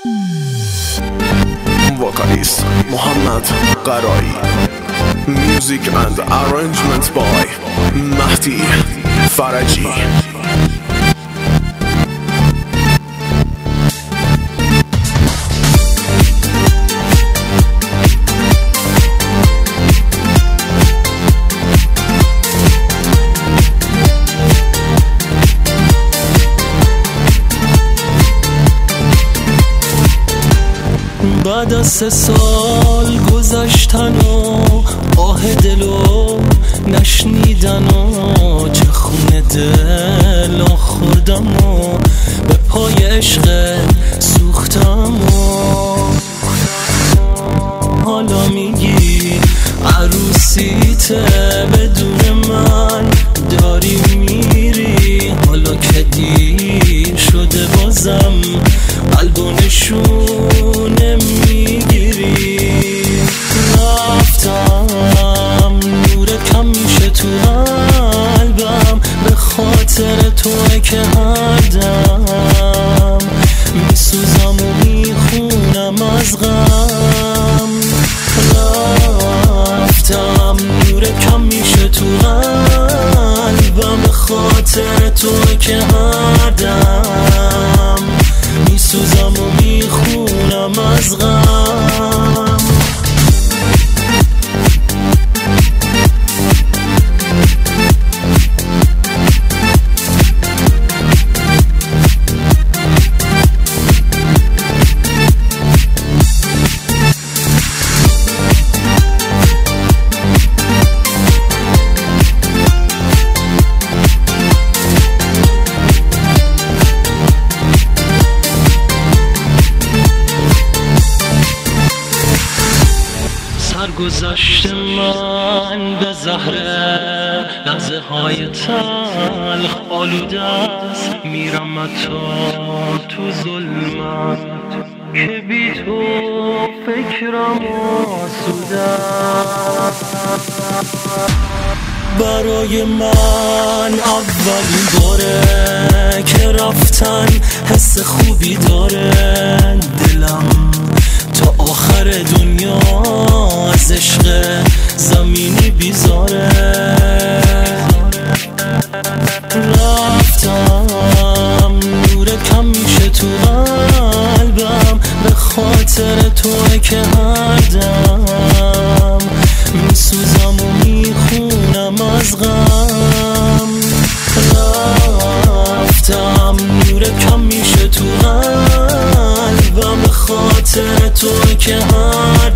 Vocalist Mohammad Qarai. Music and arrangement by Mahdi Faraji. بعد از 3 سال گذشتن و آه دلو نشنیدن و چه خون دل خوردم و به پای عشق سوختم و حالا میگی عروسیته بدون من داری میری. حالا که دیر شده بازم قلبو نشونه میگیری. رفتم نور کم میشه تو قلبم به خاطر توه که هر دم میسوزم و میخونم از غم. رفتم نور کم میشه تو قلبم به خاطر توه که هر دم میسوزم و میخونم از غم. گذشت من به زهره لحظه های تلخ آلوده است. میرم تو ظلمت که بی تو فکرم آسوده است. برای من اولین باره که رفتن حس خوبی داره. دلم تا آخر دنیا از عشق زمینی بیزاره. رفتم نور کم میشه تو قلبم به خاطر توه که هر دم میسوزم و میخونم از غم. رفتم نور کم میشه تو قلبم به خاطر توه که هر